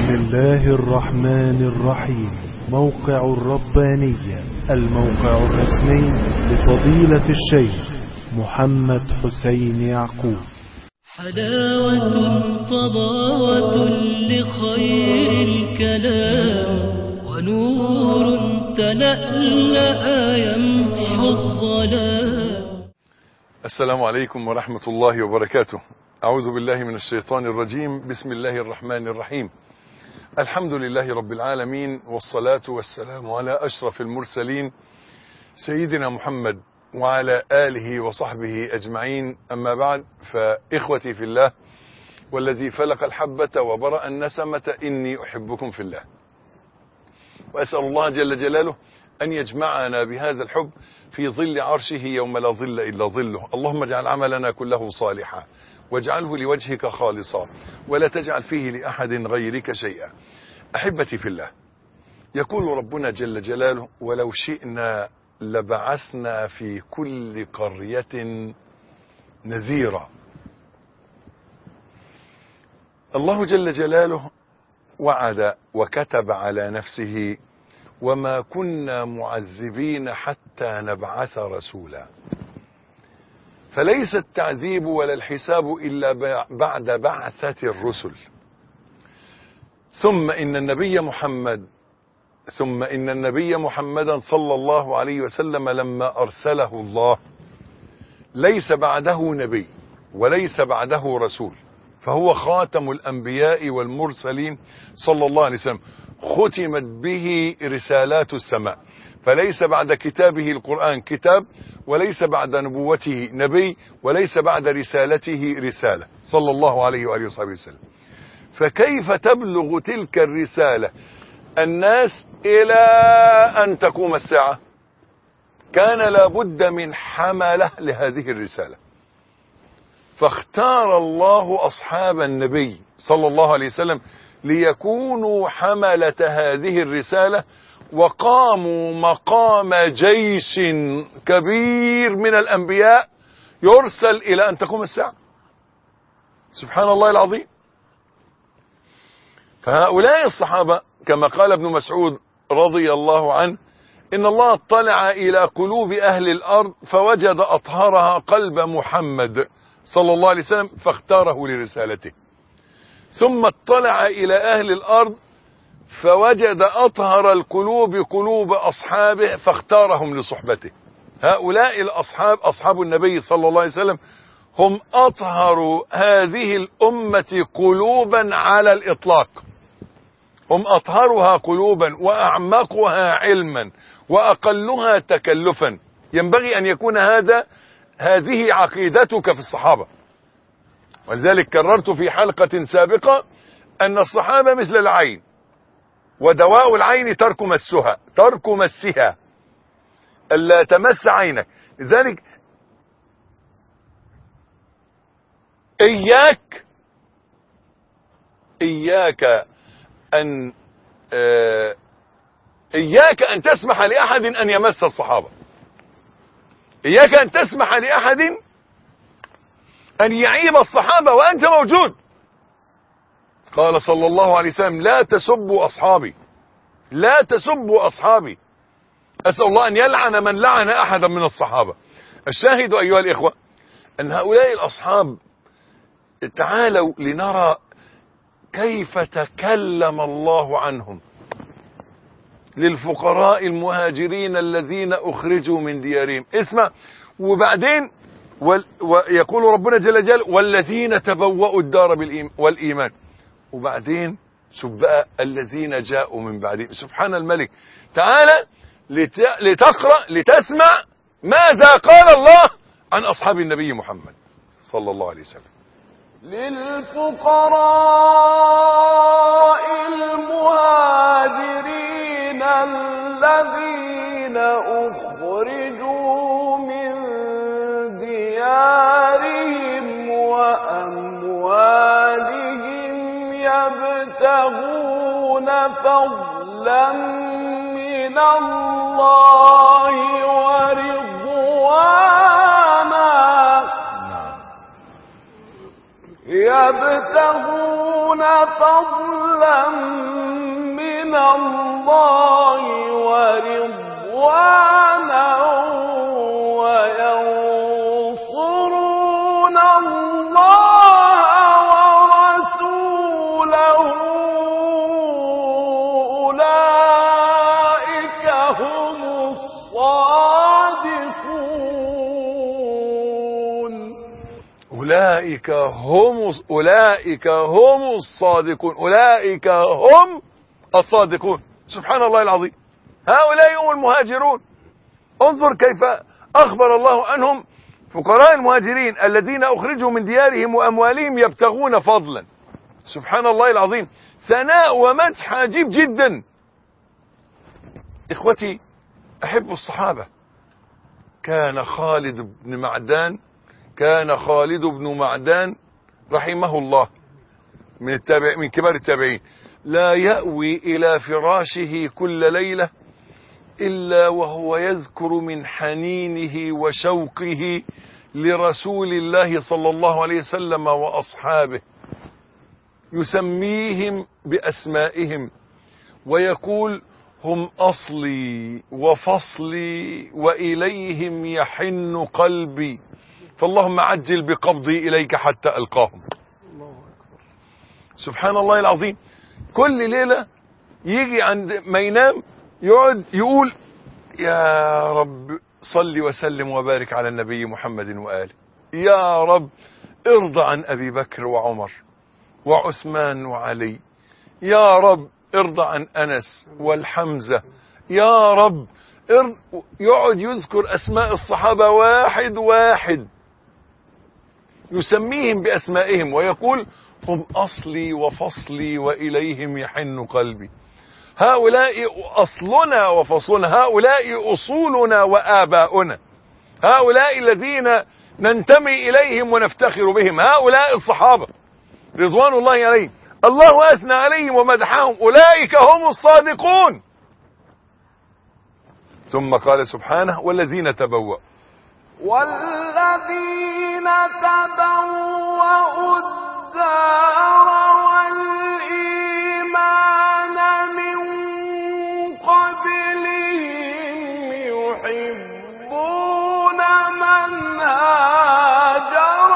بسم الله الرحمن الرحيم. موقع الربانية، الموقع الرسمي لفضيلة الشيخ محمد حسين يعقوب. حلاوة طباوة لخير الكلام، ونور تلألأ يمحو الظلام. السلام عليكم ورحمة الله وبركاته. أعوذ بالله من الشيطان الرجيم. بسم الله الرحمن الرحيم. الحمد لله رب العالمين، والصلاة والسلام على أشرف المرسلين سيدنا محمد وعلى آله وصحبه أجمعين. أما بعد، فإخوتي في الله والذي فلق الحبة وبرأ النسمة، إني أحبكم في الله، وأسأل الله جل جلاله أن يجمعنا بهذا الحب في ظل عرشه يوم لا ظل إلا ظله. اللهم اجعل عملنا كله صالحا، واجعله لوجهك خالصا، ولا تجعل فيه لأحد غيرك شيئا. أحبتي في الله، يقول ربنا جل جلاله: ولو شئنا لبعثنا في كل قرية نذيرا. الله جل جلاله وعد وكتب على نفسه: وما كنا معذبين حتى نبعث رسولا. فليس التعذيب ولا الحساب إلا بعد بعثة الرسل. ثم إن النبي محمدا صلى الله عليه وسلم لما أرسله الله ليس بعده نبي وليس بعده رسول، فهو خاتم الأنبياء والمرسلين صلى الله عليه وسلم. ختمت به رسالات السماء، فليس بعد كتابه القرآن كتاب، وليس بعد نبوته نبي، وليس بعد رسالته رسالة صلى الله عليه وآله وصحبه وسلم. فكيف تبلغ تلك الرسالة الناس إلى أن تقوم الساعة؟ كان لابد من حملة لهذه الرسالة، فاختار الله أصحاب النبي صلى الله عليه وسلم ليكونوا حملة هذه الرسالة، وقاموا مقام جيش كبير من الأنبياء يرسل إلى أن تقوم الساعة. سبحان الله العظيم. فهؤلاء الصحابة كما قال ابن مسعود رضي الله عنه: إن الله اطلع إلى قلوب أهل الأرض فوجد أطهرها قلب محمد صلى الله عليه وسلم فاختاره لرسالته، ثم اطلع إلى أهل الأرض فوجد أطهر القلوب قلوب أصحابه فاختارهم لصحبته. هؤلاء الأصحاب، أصحاب النبي صلى الله عليه وسلم، هم أطهر هذه الأمة قلوبا على الإطلاق، هم أطهرها قلوبا وأعمقها علما وأقلها تكلفا. ينبغي أن يكون هذه عقيدتك في الصحابة. ولذلك كررت في حلقة سابقة أن الصحابة مثل العين، ودواء العين ترك مسها، ألا تمس عينك. لذلك إياك أن تسمح لأحد أن يمس الصحابة، إياك أن تسمح لأحد أن يعيب الصحابة وأنت موجود. قال صلى الله عليه وسلم: لا تسبوا أصحابي، لا تسبوا أصحابي. أسأل الله أن يلعن من لعن أحدا من الصحابة. الشاهد أيها الإخوة أن هؤلاء الأصحاب، تعالوا لنرى كيف تكلم الله عنهم للفقراء المهاجرين الذين أخرجوا من ديارهم. اسمع، وبعدين ويقول ربنا جل جلاله: والذين تبوأوا الدار والإيمان. وبعدين شوف بقى الذين جاءوا من بعدهم. سبحان الملك. تعالى لتقرأ لتسمع ماذا قال الله عن أصحاب النبي محمد صلى الله عليه وسلم. للفقراء المهاجرين الذين أخرجوا من ديارهم وأموالهم يبتغون فضلا من الله ورضوانا، يبتغون فضلا من الله ورضوانا وينصرون الله ورسوله أولئك هم الصادقون. أولئك هم الصادقون، أولئك هم الصادقون. سبحان الله العظيم، هؤلاء هم المهاجرون. انظر كيف أخبر الله عنهم، فقراء المهاجرين الذين أخرجوا من ديارهم وأموالهم يبتغون فضلا. سبحان الله العظيم، ثناء ومدح عجيب جدا. إخوتي أحب الصحابة. كان خالد بن معدان رحمه الله من كبار التابعين، لا يأوي إلى فراشه كل ليلة إلا وهو يذكر من حنينه وشوقه لرسول الله صلى الله عليه وسلم وأصحابه، يسميهم بأسمائهم ويقول: هم أصلي وفصلي وإليهم يحن قلبي، فاللهم عجل بقبضي إليك حتى ألقاهم. سبحان الله العظيم. كل ليلة يجي عند ما ينام يقعد يقول: يا رب صل وسلم وبارك على النبي محمد وآله، يا رب ارضى عن أبي بكر وعمر وعثمان وعلي، يا رب ارضى عن أنس والحمزة، يا رب يقعد يذكر أسماء الصحابة واحد واحد، يسميهم بأسمائهم ويقول: هم أصلي وفصلي وإليهم يحن قلبي. هؤلاء أصلنا وفصلنا، هؤلاء أصولنا وآباؤنا، هؤلاء الذين ننتمي إليهم ونفتخر بهم، هؤلاء الصحابة رضوان الله عليهم. الله أثنى عليهم ومدحهم، أولئك هم الصادقون. ثم قال سبحانه: والذين تبوأوا الدار والإيمان من قبلهم يحبون من هاجر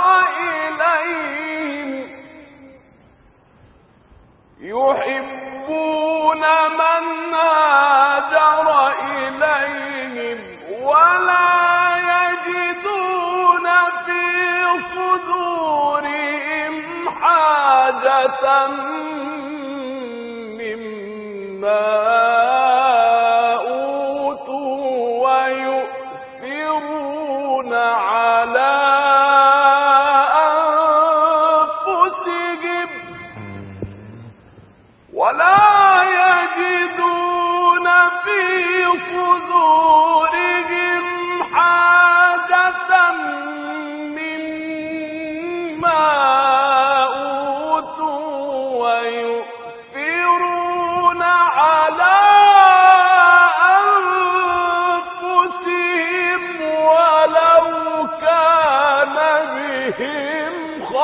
إليهم ولا يجدون في صدورهم حاجة مما أوتوا ويؤثرون على أنفسهم ولا يجدون في صدورهم حاجة مما أوتوا ويؤثرون على أنفسهم ولو كان بهم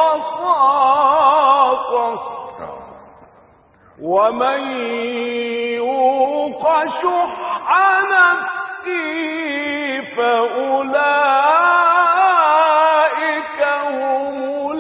خصاصة ومن يوق شح نفسه فأولئك هم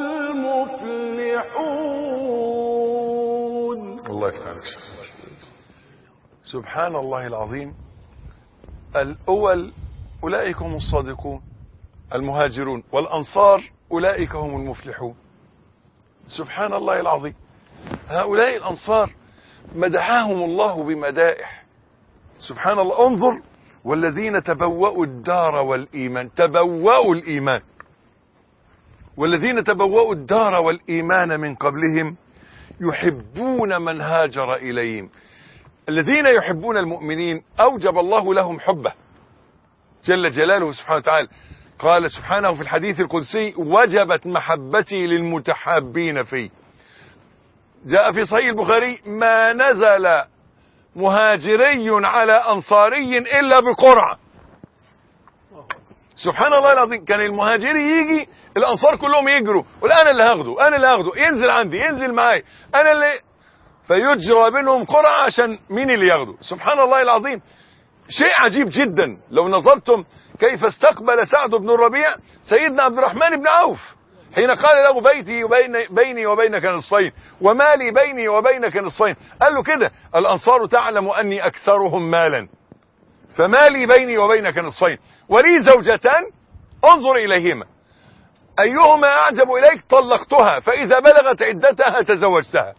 المفلحون. الله يفتح عليك. سبحان الله العظيم. الأول أولئك هم الصادقون المهاجرون، والأنصار أولئك هم المفلحون. سبحان الله العظيم. هؤلاء الأنصار مدحهم الله بمدائح. سبحان الله. انظر: والذين تبوأوا الدار والإيمان، تبوأوا الإيمان، والذين تبوأوا الدار والإيمان من قبلهم يحبون من هاجر إليهم. الذين يحبون المؤمنين أوجب الله لهم حبه جل جلاله سبحانه وتعالى. قال سبحانه في الحديث القدسي: وجبت محبتي للمتحابين فيه. جاء في صحيح البخاري: ما نزل مهاجري على أنصاري إلا بقرعة. سبحان الله العظيم. كان المهاجري يجي الانصار كلهم يجروا، يقول انا اللي هاخده، انا اللي هاخده، ينزل عندي، ينزل معايا، انا اللي، فيجرى بينهم قرعه عشان مين اللي ياخده. سبحان الله العظيم. شيء عجيب جدا لو نظرتم كيف استقبل سعد بن الربيع سيدنا عبد الرحمن بن عوف حين قال له بيتي بيني وبينك نصفين ومالي بيني وبينك نصفين. قال له كده: الأنصار تعلم أني أكثرهم مالا فمالي بيني وبينك نصفين ولي زوجتان انظر إليهما أيهما أعجب إليك طلقتها فإذا بلغت عدتها تزوجتها.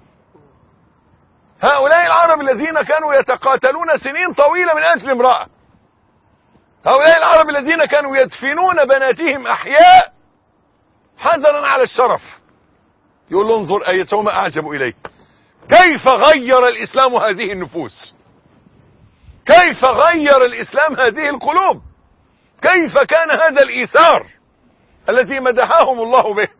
هؤلاء العرب الذين كانوا يتقاتلون سنين طويلة من أجل امرأة، هؤلاء العرب الذين كانوا يدفنون بناتهم أحياء حذرا على الشرف، يقول له انظر أيتهما أعجب إليك. كيف غير الإسلام هذه النفوس، كيف غير الإسلام هذه القلوب، كيف كان هذا الإيثار الذي مدحهم الله به.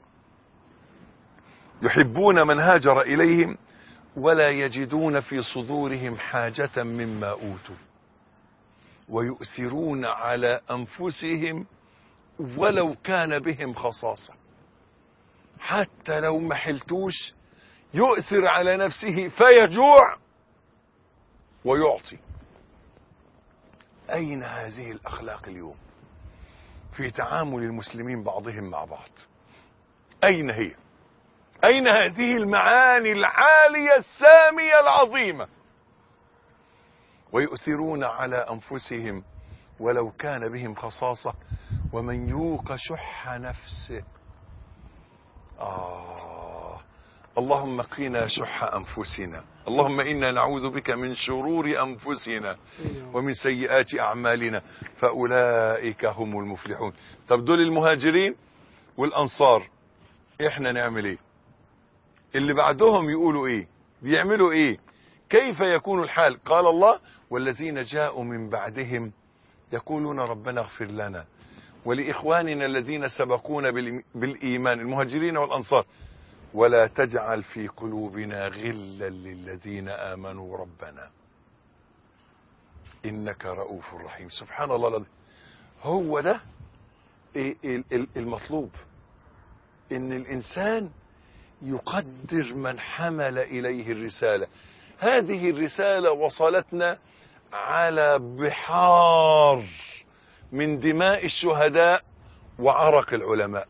يحبون من هاجر إليهم ولا يجدون في صدورهم حاجة مما أوتوا ويؤثرون على أنفسهم ولو كان بهم خصاصة. حتى لو ما حلتوش يؤثر على نفسه فيجوع ويعطي. أين هذه الأخلاق اليوم في تعامل المسلمين بعضهم مع بعض؟ أين هي؟ أين هذه المعاني العالية السامية العظيمة؟ ويؤثرون على أنفسهم ولو كان بهم خصاصة ومن يوق شح نفسه. اللهم قنا شح أنفسنا، اللهم إنا نعوذ بك من شرور أنفسنا ومن سيئات أعمالنا فأولئك هم المفلحون. طب دول المهاجرين والأنصار، إحنا نعمل إيه؟ اللي بعدهم يقولوا إيه؟ بيعملوا إيه؟ كيف يكون الحال؟ قال الله: والذين جاءوا من بعدهم يقولون ربنا اغفر لنا ولإخواننا الذين سبقونا بالإيمان، المهاجرين والأنصار، ولا تجعل في قلوبنا غلا للذين آمنوا ربنا إنك رؤوف رحيم. سبحان الله العظيم. هو ده المطلوب، إن الإنسان يقدر من حمل إليه الرسالة. هذه الرسالة وصلتنا على بحار من دماء الشهداء وعرق العلماء،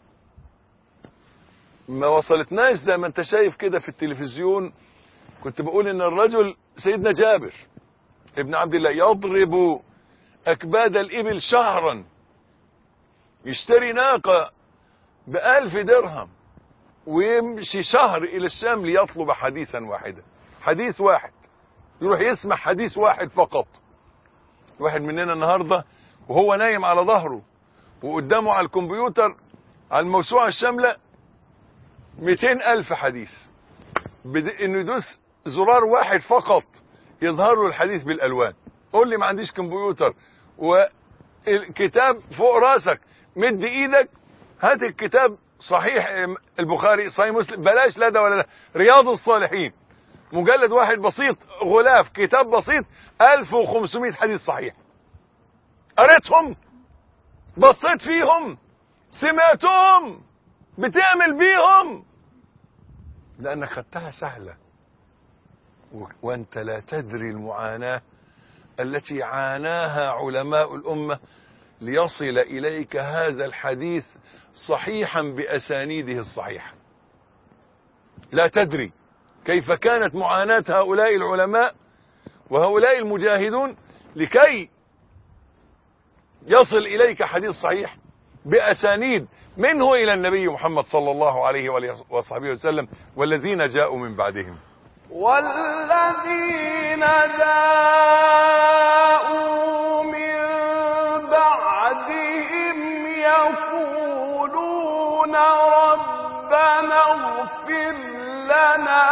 ما وصلتناش زي ما انت شايف كده في التلفزيون. كنت بقول ان الرجل سيدنا جابر ابن عبد الله يضرب أكباد الإبل شهرا، يشتري ناقة ب1000 درهم ويمشي شهر إلى الشام ليطلب حديثا واحدا، حديث واحد، يروح يسمع حديث واحد فقط. واحد مننا النهاردة وهو نايم على ظهره وقدامه على الكمبيوتر على الموسوعة الشاملة 200,000 حديث، انه يدوس زرار واحد فقط يظهر له الحديث بالالوان. قول لي ما عنديش كمبيوتر والكتاب فوق راسك، مد ايدك هات الكتاب، صحيح البخاري، صحيح مسلم، بلاش لا ده ولا ده، رياض الصالحين مجلد واحد بسيط، غلاف كتاب بسيط 1500 حديث صحيح. قريتهم؟ بصيت فيهم؟ سمعتهم؟ بتعمل بيهم؟ لأنك خدتها سهلة وانت لا تدري المعاناة التي عاناها علماء الأمة ليصل إليك هذا الحديث صحيحا بأسانيده الصحيحة. لا تدري كيف كانت معاناة هؤلاء العلماء وهؤلاء المجاهدون لكي يصل إليك حديث صحيح بأسانيد منه إلى النبي محمد صلى الله عليه وصحبه وسلم والذين جاءوا من بعدهم. والذين جاءوا من بعدهم يقولون ربنا اغفر لنا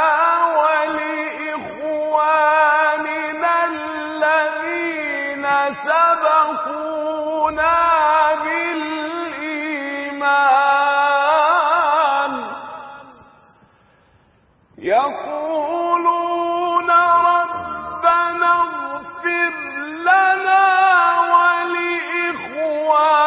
ولإخواننا الذين سبقونا بالإيمان، يقولون ربنا اغفر لنا ولإخواننا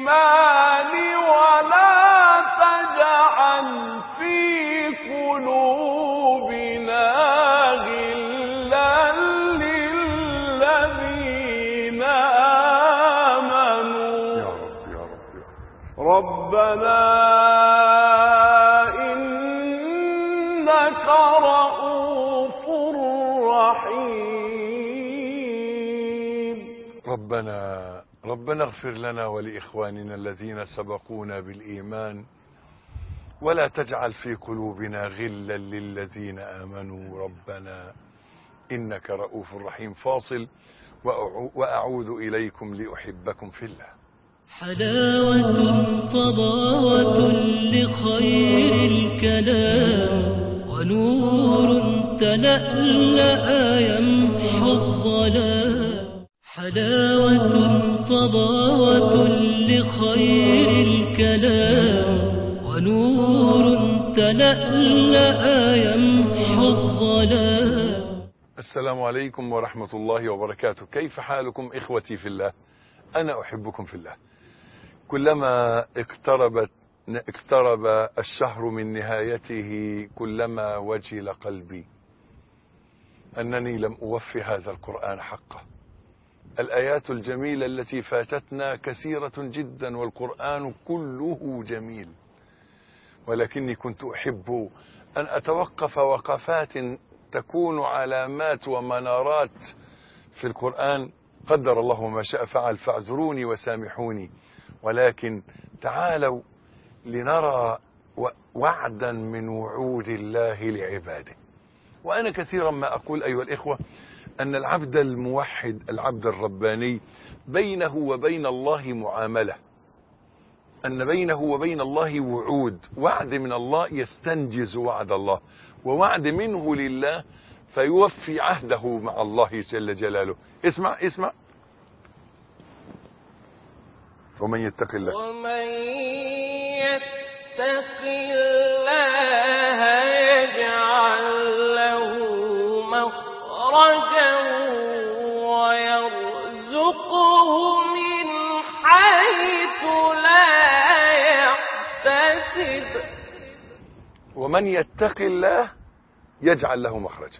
الإيمان ولا تجعل في قلوبنا غلا للذين آمنوا يا رب يا رب يا رب. ربنا إنك رؤوف رحيم. ربنا اغفر لنا ولإخواننا الذين سبقونا بالإيمان ولا تجعل في قلوبنا غلا للذين آمنوا ربنا إنك رؤوف رحيم. فاصل وأعود إليكم لأحبكم في الله. حلاوة طلاوة لخير الكلام ونور تلألأ يمحو الظلام. حلاوة طلاوة لخير الكلام ونور تلألأ يمحو الظلام. السلام عليكم ورحمة الله وبركاته. كيف حالكم إخوتي في الله؟ أنا أحبكم في الله. كلما اقترب الشهر من نهايته كلما وجل قلبي أنني لم أوفي هذا القرآن حقه. الآيات الجميلة التي فاتتنا كثيرة جدا والقرآن كله جميل، ولكني كنت أحب أن أتوقف وقفات تكون علامات ومنارات في القرآن. قدر الله ما شاء فعل، فاعذروني وسامحوني، ولكن تعالوا لنرى وعدا من وعود الله لعباده. وأنا كثيرا ما أقول أيها الإخوة أن العبد الموحد، العبد الرباني، بينه وبين الله معاملة، أن بينه وبين الله وعود، وعد من الله يستنجز وعد الله، ووعد منه لله فيوفي عهده مع الله جل جلاله. اسمع اسمع. ومن يتق الله يجعل له مخرجا ويرزقه من حيث لا يحتسب. ومن يتق الله يجعل له مخرجا.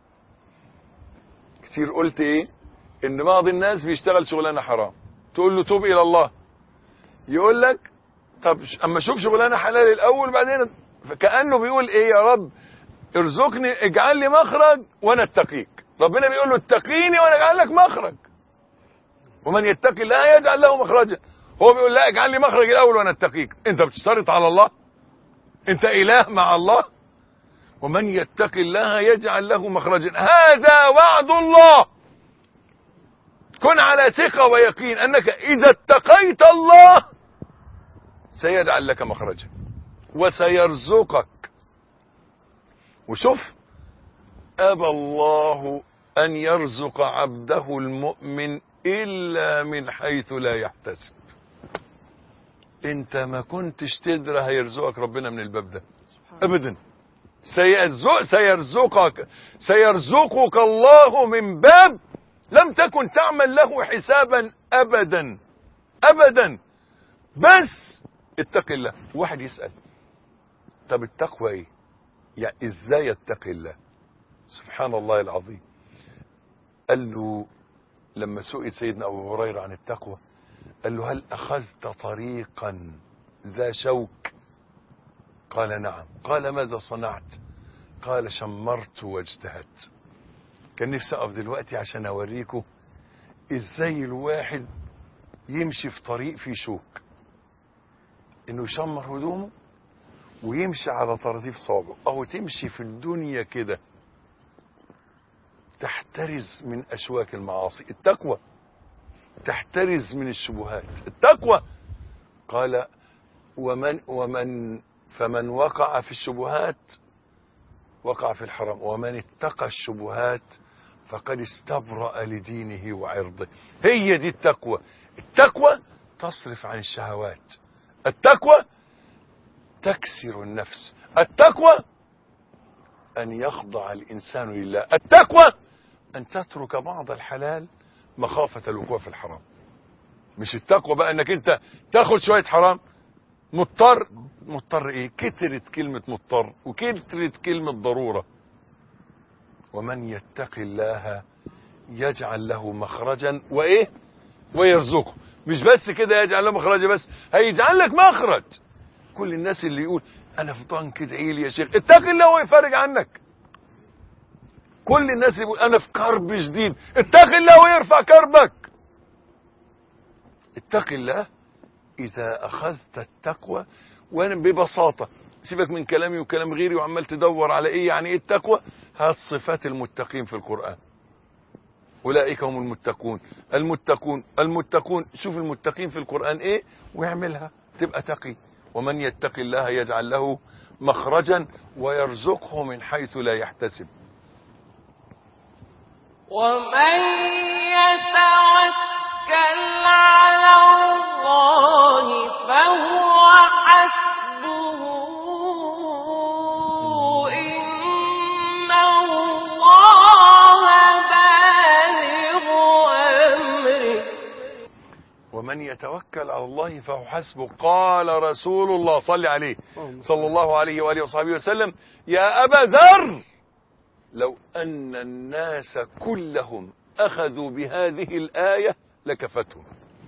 كتير قلت ايه؟ ان بعض الناس بيشتغل شغلانه حرام، تقول له توب الى الله، يقول لك طب اما اشوف شغلانه حلال الاول بعدين. كانه بيقول ايه؟ يا رب ارزقني، اجعل لي مخرج وانا اتقيك. ربنا بيقول له اتقيني وانا اجعل لك مخرج. ومن يتق الله يجعل له مخرجا، هو بيقول لا اجعل لي مخرج الاول وانا اتقيك. انت بتشترط على الله؟ انت اله مع الله؟ ومن يتق الله يجعل له مخرجا، هذا وعد الله. كن على ثقة ويقين أنك إذا اتقيت الله سيجعل لك مخرجا وسيرزقك. وشوف، أبى الله أن يرزق عبده المؤمن إلا من حيث لا يحتسب. انت ما كنتش تدري هيرزقك ربنا من الباب ده أبدا. سيرزقك الله من باب لم تكن تعمل له حسابا أبدا أبدا. بس اتق الله. واحد يسأل طب التقوى ايه؟ يعني ازاي اتقي الله؟ سبحان الله العظيم. قال له لما سئل سيدنا أبو هريرة عن التقوى قال له هل أخذت طريقا ذا شوك؟ قال نعم. قال ماذا صنعت؟ قال شمرت واجتهدت. كان نفسي أقف دلوقتي عشان أوريكم إزاي الواحد يمشي في طريق فيه شوك، إنه يشمر هدومه ويمشي على طراطيف صوابعه، أو تمشي في الدنيا كده تحترز من أشواك المعاصي. التقوى تحترز من الشبهات. التقوى قال فمن وقع في الشبهات وقع في الحرام، ومن اتقى الشبهات فقد استبرأ لدينه وعرضه. هي دي التقوى. التقوى تصرف عن الشهوات، التقوى تكسر النفس، التقوى أن يخضع الإنسان لله، التقوى أن تترك بعض الحلال مخافة الوقوع في الحرام. مش التقوى بقى انك انت تاخد شوية حرام. مضطر ايه؟ كترت كلمة مضطر وكترت كلمة ضرورة. ومن يتق الله يجعل له مخرجا وايه ويرزقه. مش بس كده يجعل له مخرجا، بس هيجعل لك مخرج. كل الناس اللي يقول انا في ضنك ادعي لي يا شيخ، اتق الله ويفرج عنك. كل الناس يقول انا في كرب شديد، اتق الله ويرفع كربك. اتق الله اذا اخذت التقوى. وانا ببساطة سيبك من كلامي وكلام غيري وعمال تدور على ايه يعني ايه التقوى. هات صفات المتقين في القرآن. اولئك هم المتقون. شوف المتقين في القرآن ايه واعملها تبقى تقي. ومن يتق الله يجعل له مخرجا ويرزقه من حيث لا يحتسب. ومن يتوكل على الله فهو حسبه إن الله بالغ أمره. ومن يتوكل على الله فهو حسبه. قال رسول الله صلى عليه صلى الله عليه وآله وصحبه وسلم يا أبا ذر لو أن الناس كلهم أخذوا بهذه الآية لكفتهم.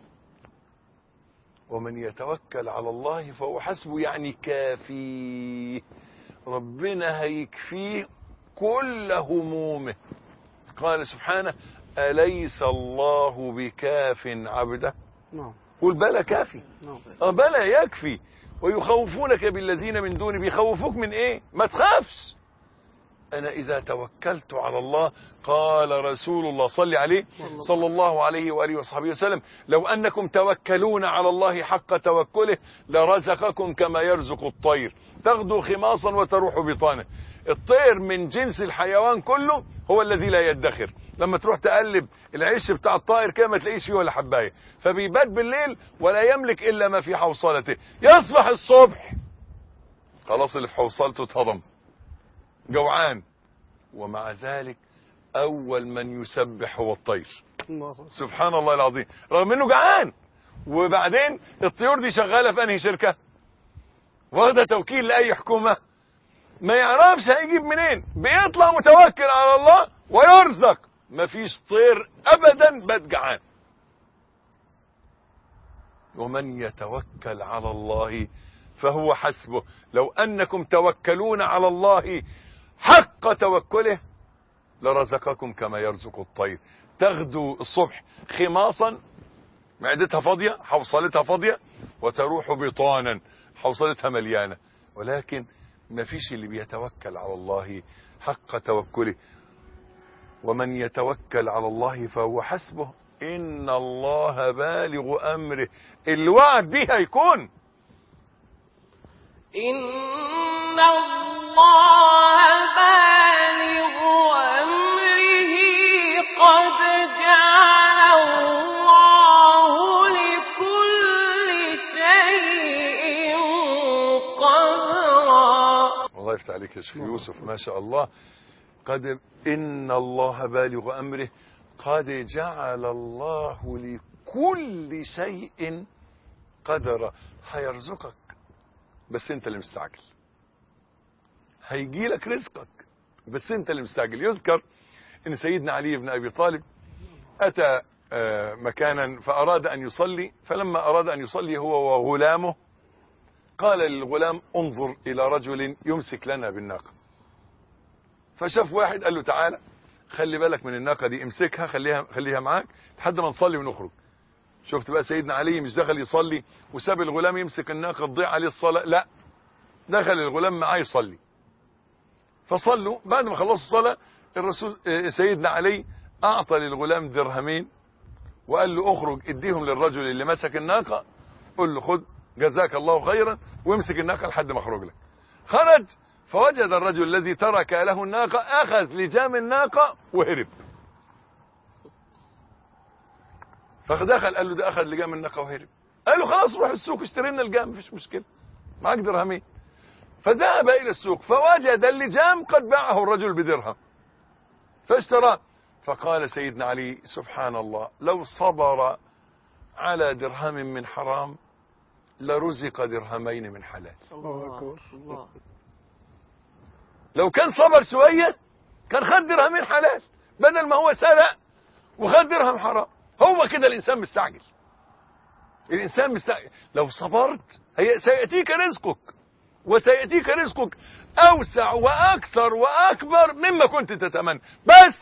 ومن يتوكل على الله فهو حسبه يعني كافيه. ربنا هيكفيه كل همومه. قال سبحانه أليس الله بكاف عبده. قل بلى كافي. بلى يكفي. ويخوفونك بالذين من دون. بيخوفوك من ايه؟ ما تخافش. انا اذا توكلت على الله قال رسول الله صلى عليه صلى الله عليه وآله وصحبه وسلم لو انكم توكلون على الله حق توكله لرزقكم كما يرزق الطير تغدو خماصا وتروح بطانا. الطير من جنس الحيوان كله هو الذي لا يدخر. لما تروح تقلب العيش بتاع الطائر كده ما تلاقيش فيه ولا حبايه، فبيبات بالليل ولا يملك الا ما في حوصلته. يصبح الصبح خلاص اللي في حوصلته اتهضم، جوعان، ومع ذلك اول من يسبح هو الطير. سبحان الله العظيم، رغم انه جعان. وبعدين الطيور دي شغاله في انهي شركه؟ واخده توكيل لاي حكومه؟ ما يعرفش هيجيب منين، بيطلع متوكل على الله ويرزق. مفيش طير ابدا بات جعان. ومن يتوكل على الله فهو حسبه. لو انكم توكلون على الله حق توكله لرزقكم كما يرزق الطير تغدو الصبح خماصا، معدتها فاضيه حوصلتها فاضيه، وتروح بطانا حوصلتها مليانه. ولكن ما فيش اللي بيتوكل على الله حق توكله. ومن يتوكل على الله فهو حسبه ان الله بالغ امره. الوعد به هيكون. إن الله بالغ أمره قد جعل الله لكل شيء قدرا. الله يفتح عليك يا شيخ يوسف، ما شاء الله. إن الله بالغ أمره قد جعل الله لكل شيء قدرا. هيرزقك بس انت اللي مستعجل. هيجي لك رزقك بس انت اللي مستعجل. يذكر ان سيدنا علي بن ابي طالب اتى مكانا فاراد ان يصلي، فلما اراد ان يصلي هو وغلامه قال للغلام انظر الى رجل يمسك لنا بالناقه. فشاف واحد قال له تعالى خلي بالك من الناقه دي، امسكها خليها معاك لحد ما نصلي ونخرج. شفت بقى سيدنا علي مش دخل يصلي وساب الغلام يمسك الناقه تضيع عليه الصلاه، لا، دخل الغلام معاه يصلي. فصلوا، بعد ما خلصوا الصلاه الرسول سيدنا علي اعطى للغلام درهمين وقال له اخرج اديهم للرجل اللي مسك الناقه، قل له خد جزاك الله خيرا وامسك الناقه لحد ما اخرج لك. خرج فوجد الرجل الذي ترك له الناقه اخذ لجام الناقه وهرب. فدخل قال له ده اخذ لجام الناقه وهرب. قال له خلاص روح السوق اشتري لنا الجام مفيش مشكله، معاك درهمين. فذهب الى السوق فوجد اللجام قد باعه الرجل بدرهم فاشتراه. فقال سيدنا علي سبحان الله لو صبر على درهم من حرام لرزق درهمين من حلال. الله. لو كان صبر شوية كان خد درهمين حلال بدل ما هو سرق وخد درهم حرام. هو كده الإنسان مستعجل. الإنسان مستعجل. لو صبرت سيأتيك رزقك، وسيأتيك رزقك أوسع وأكثر وأكبر مما كنت تتمنى. بس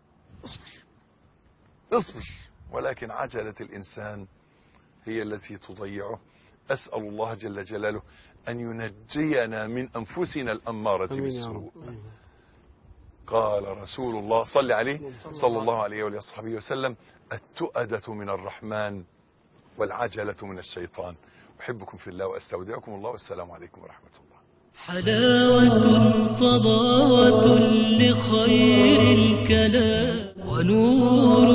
اصبر. ولكن عجلة الإنسان هي التي تضيعه. أسأل الله جل جلاله أن ينجينا من أنفسنا الأمارة بالسوء. قال رسول الله صلى عليه صلى الله عليه وصحبه وسلم: التؤدة من الرحمن والعجلة من الشيطان. أحبكم في الله وأستودعكم الله، والسلام عليكم ورحمة الله. حلاوة طباوة لخير الكلام، ونور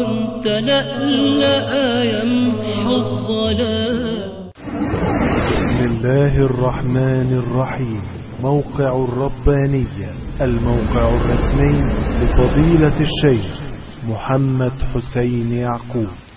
تلألأ يمحو الظلام. بسم الله الرحمن الرحيم. موقع الربانية، الموقع الرسمي لفضيلة الشيخ محمد حسين يعقوب.